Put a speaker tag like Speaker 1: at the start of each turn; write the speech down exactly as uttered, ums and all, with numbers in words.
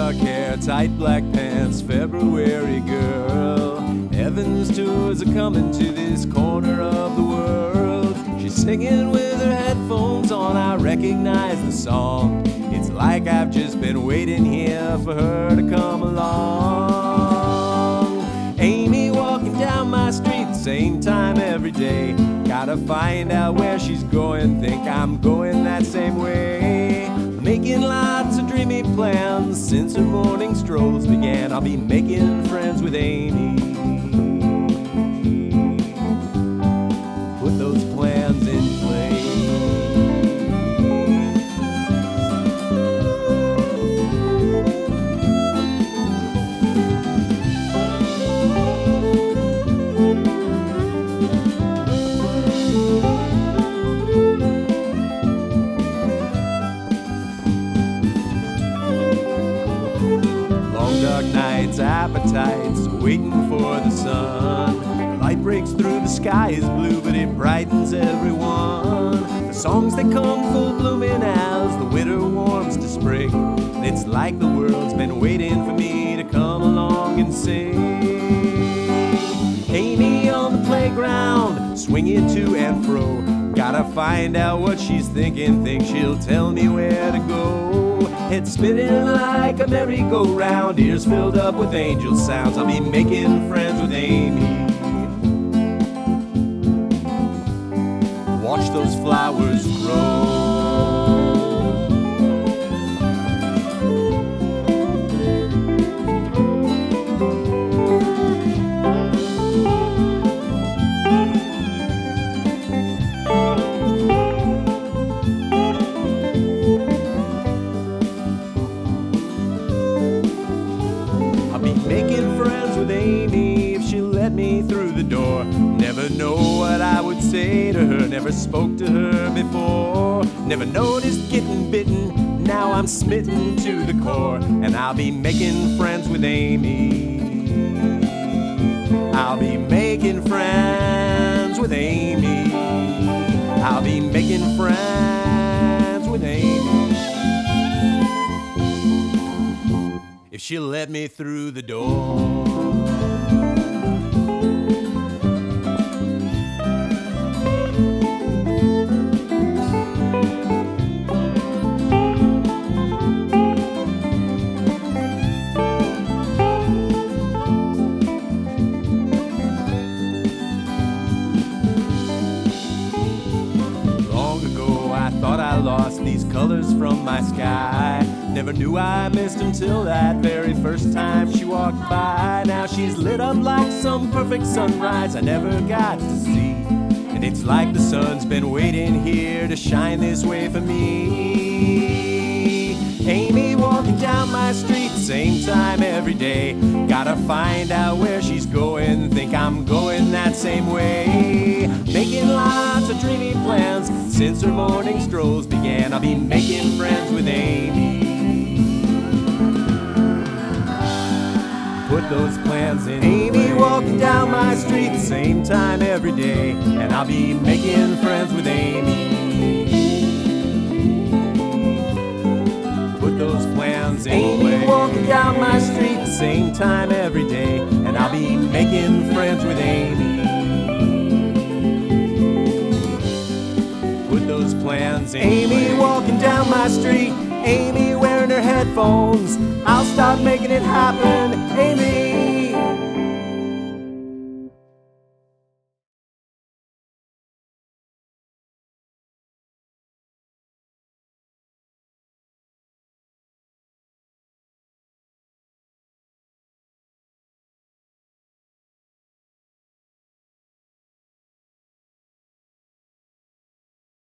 Speaker 1: dark hair, tight black pants, February girl. Evans tours are coming to this corner of the world. She's singing with her headphones on, I recognize the song. It's like I've just been waiting here for her to come along. Amy walking down my street, same time every day. Gotta find out where she's going, think I'm going that same way. Making lots of dreamy plans since her morning strolls began. I'll be making friends with Amy. Put those plans in play. Dark nights, appetites, waiting for the sun. The light breaks through, the sky is blue, but it brightens everyone. The songs that come full blooming as the winter warms to spring. It's like the world's been waiting for me to come along and sing. Amy on the playground, swinging to and fro. Gotta find out what she's thinking, think she'll tell me where to go. Head spinning like a merry-go-round, ears filled up with angel sounds. I'll be making friends with Amy. Watch those flowers grow. Making friends with Amy if she'll let me through the door. Never know what I would say to her, never spoke to her before. Never noticed getting bitten, now I'm smitten to the core. And I'll be making friends with Amy. I'll be making friends with Amy. I'll be making friends with Amy. If she'll let me through the door. Long ago I thought I lost these colors from my sky. Never knew I missed until that very first time she walked by. Now she's lit up like some perfect sunrise I never got to see. And it's like the sun's been waiting here to shine this way for me. Amy walking down my street, same time every day. Gotta find out where she's going, think I'm going that same way. Making lots of dreamy plans since her morning strolls began. I'll be making friends with Amy. Put those plans in Amy play. Walking down my street, same time every day. And I'll be making friends with Amy. Put those plans in Amy play. Walking down my street, same time every day. And I'll be making friends with Amy. Put those plans in Amy play. Walking down my street, Amy wearing her headphones. I'll start making it happen, Amy.